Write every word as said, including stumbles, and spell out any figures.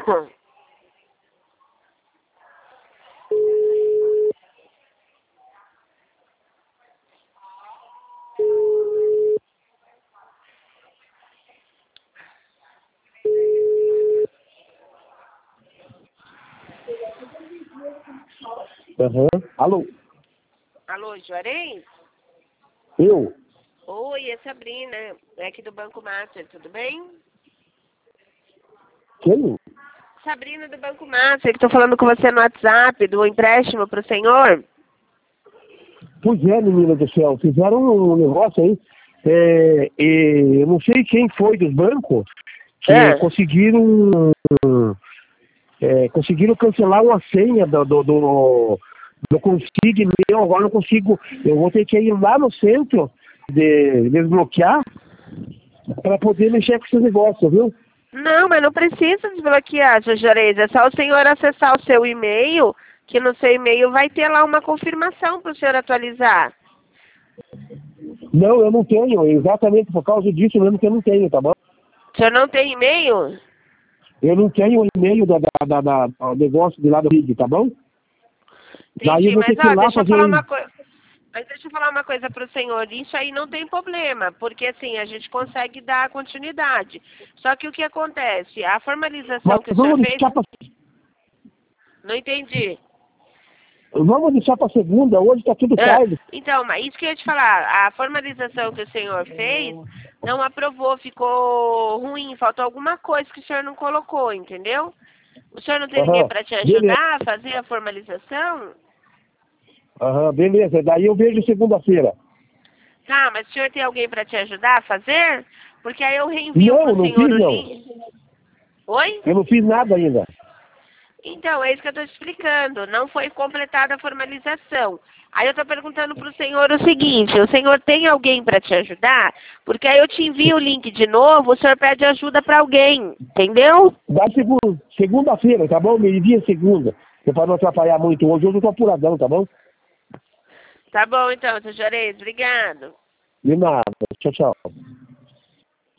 Aham. Alô? Alô, Juarez? Eu? Oi, é Sabrina, é aqui do Banco Master, tudo bem? Quem? Sabrina do Banco Master, que estou falando com você no WhatsApp, do empréstimo para o senhor. Pois é, menina do céu, fizeram um negócio aí, é, é, eu não sei quem foi dos bancos, que É. conseguiram, é, conseguiram cancelar uma senha do, do, do, do Consig meu, agora não consigo, eu vou ter que ir lá no centro de desbloquear para poder mexer com esse negócio, viu? Não, mas não precisa desbloquear, seu Juarez, é só o senhor acessar o seu e-mail, que no seu e-mail vai ter lá uma confirmação para o senhor atualizar. Não, eu não tenho, exatamente por causa disso mesmo que eu não tenho, tá bom? O senhor não tem e-mail? Eu não tenho o e-mail da, da, da, da, do negócio de lá do Rig, tá bom? Daí eu Entendi, vou ter mas que ir ó, lá deixa eu fazer falar um... uma coisa. Mas deixa eu falar uma coisa para o senhor, isso aí não tem problema, porque assim, a gente consegue dar continuidade. Só que o que acontece? A Mas formalização que o senhor vamos fez, deixar pra, não entendi. vamos deixar pra segunda, hoje tá tudo Ah, tarde. então, mas isso que eu ia te falar, a formalização que o senhor fez não aprovou, ficou ruim, faltou alguma coisa que o senhor não colocou, entendeu? O senhor não tem ninguém Aham, para te beleza. ajudar a fazer a formalização? Aham, beleza. Daí eu vejo segunda-feira. Tá, mas o senhor tem alguém para te ajudar a fazer? Porque aí eu reenvio para Não, o não senhor fiz o não. link. Oi? Eu não fiz nada ainda. Então, é isso que eu estou te explicando. Não foi completada a formalização. Aí eu estou perguntando para o senhor o seguinte, o senhor tem alguém para te ajudar? Porque aí eu te envio o link de novo, o senhor pede ajuda para alguém, entendeu? Dá segu- segunda-feira, tá bom? Meio-dia segunda. Que pra não atrapalhar muito hoje, hoje eu tô apuradão, tá bom? Tá bom então, seu Juarez, obrigado. De nada. Tchau, tchau.